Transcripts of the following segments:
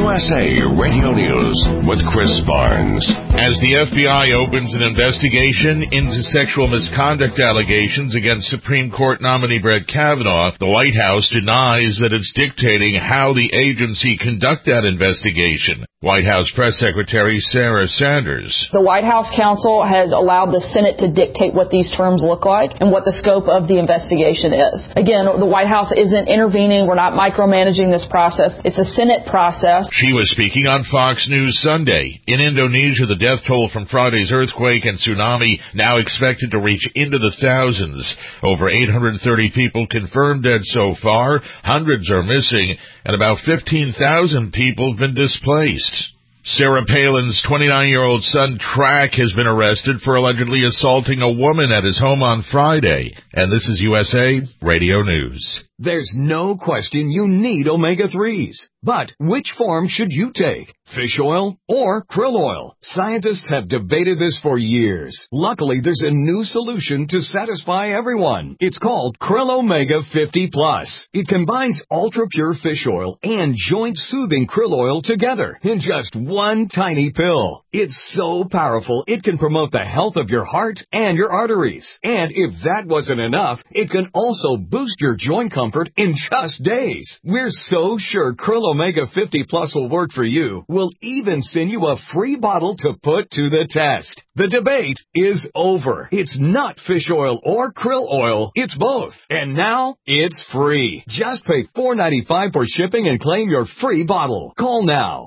USA Radio News with Chris Barnes. As the FBI opens an investigation into sexual misconduct allegations against Supreme Court nominee Brett Kavanaugh, the White House denies that it's dictating how the agency conduct that investigation. White House Press Secretary Sarah Sanders. The White House counsel has allowed the Senate to dictate what these terms look like and what the scope of the investigation is. Again, the White House isn't intervening. We're not micromanaging this process. It's a Senate process. She was speaking on Fox News Sunday. In Indonesia, the death toll from Friday's earthquake and tsunami now expected to reach into the thousands. Over 830 people confirmed dead so far. Hundreds are missing, and about 15,000 people have been displaced. Sarah Palin's 29-year-old son, Track, has been arrested for allegedly assaulting a woman at his home on Friday. And this is USA Radio News. There's no question you need omega-3s. But which form should you take? Fish oil or krill oil? Scientists have debated this for years. Luckily, there's a new solution to satisfy everyone. It's called Krill Omega 50 Plus. It combines ultra-pure fish oil and joint-soothing krill oil together in just one tiny pill. It's so powerful, it can promote the health of your heart and your arteries. And if that wasn't enough, it can also boost your joint comfort in just days. We're so sure Krill Omega 50 Plus will work for you. We'll even send you a free bottle to put to the test. The debate is over. It's not fish oil or krill oil. It's both. And now it's free. Just pay $4.95 for shipping and claim your free bottle. Call now.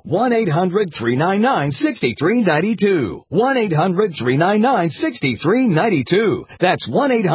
1-800-399-6392. 1-800-399-6392. That's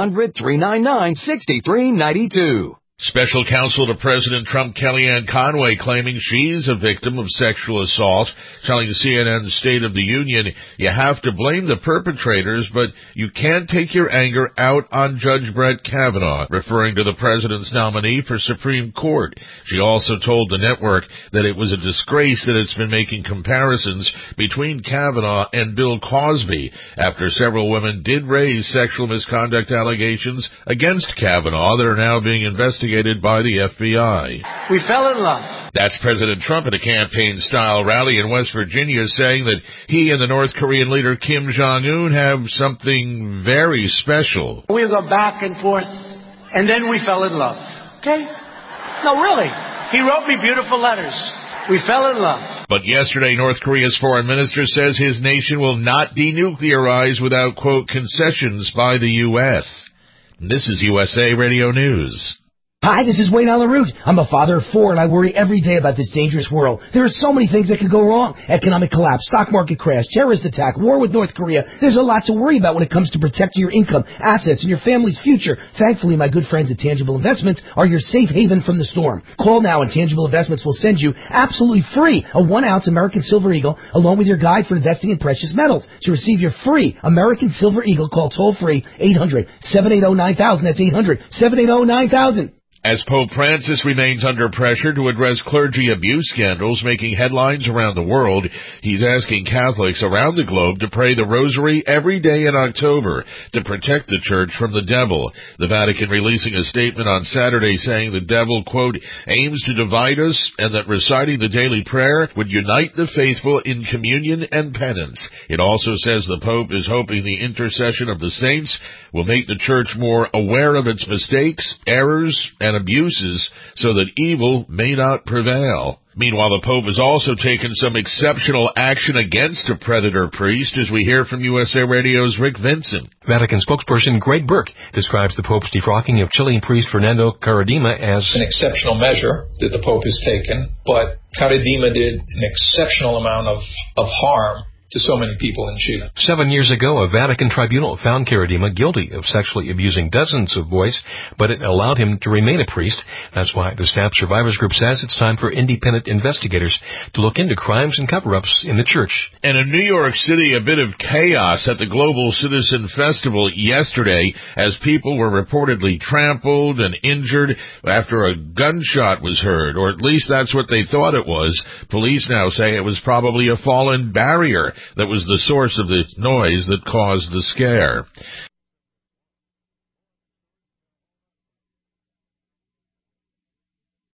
1-800-399-6392. Special counsel to President Trump, Kellyanne Conway, claiming she's a victim of sexual assault, telling CNN's State of the Union, you have to blame the perpetrators, but you can't take your anger out on Judge Brett Kavanaugh, referring to the president's nominee for Supreme Court. She also told the network that it was a disgrace that it's been making comparisons between Kavanaugh and Bill Cosby, after several women did raise sexual misconduct allegations against Kavanaugh that are now being investigated by the FBI. We fell in love. That's President Trump at a campaign-style rally in West Virginia, saying that he and the North Korean leader Kim Jong-un have something very special. We go back and forth, and then we fell in love. Okay? No, really. He wrote me beautiful letters. We fell in love. But yesterday, North Korea's foreign minister says his nation will not denuclearize without, quote, concessions by the U.S. This is USA Radio News. Hi, this is Wayne Alaroot. I'm a father of 4, and I worry every day about this dangerous world. There are so many things that could go wrong. Economic collapse, stock market crash, terrorist attack, war with North Korea. There's a lot to worry about when it comes to protecting your income, assets, and your family's future. Thankfully, my good friends at Tangible Investments are your safe haven from the storm. Call now, and Tangible Investments will send you absolutely free a 1-ounce American Silver Eagle along with your guide for investing in precious metals. To receive your free American Silver Eagle, call toll-free 800-780-9000. That's 800-780-9000. As Pope Francis remains under pressure to address clergy abuse scandals making headlines around the world, he's asking Catholics around the globe to pray the rosary every day in October to protect the church from the devil. The Vatican releasing a statement on Saturday saying the devil, quote, aims to divide us and that reciting the daily prayer would unite the faithful in communion and penance. It also says the Pope is hoping the intercession of the saints will make the church more aware of its mistakes, errors, and abuses so that evil may not prevail. Meanwhile, the Pope has also taken some exceptional action against a predator priest, as we hear from USA Radio's Rick Vincent. Vatican spokesperson Greg Burke describes the Pope's defrocking of Chilean priest Fernando Caradima as an exceptional measure that the Pope has taken, but Caradima did an exceptional amount of harm to so many people in Chile. 7 years ago, a Vatican tribunal found Caradima guilty of sexually abusing dozens of boys, but it allowed him to remain a priest. That's why the Staff Survivors Group says it's time for independent investigators to look into crimes and cover-ups in the church. And in New York City, a bit of chaos at the Global Citizen Festival yesterday as people were reportedly trampled and injured after a gunshot was heard, or at least that's what they thought it was. Police now say it was probably a fallen barrier that was the source of the noise that caused the scare.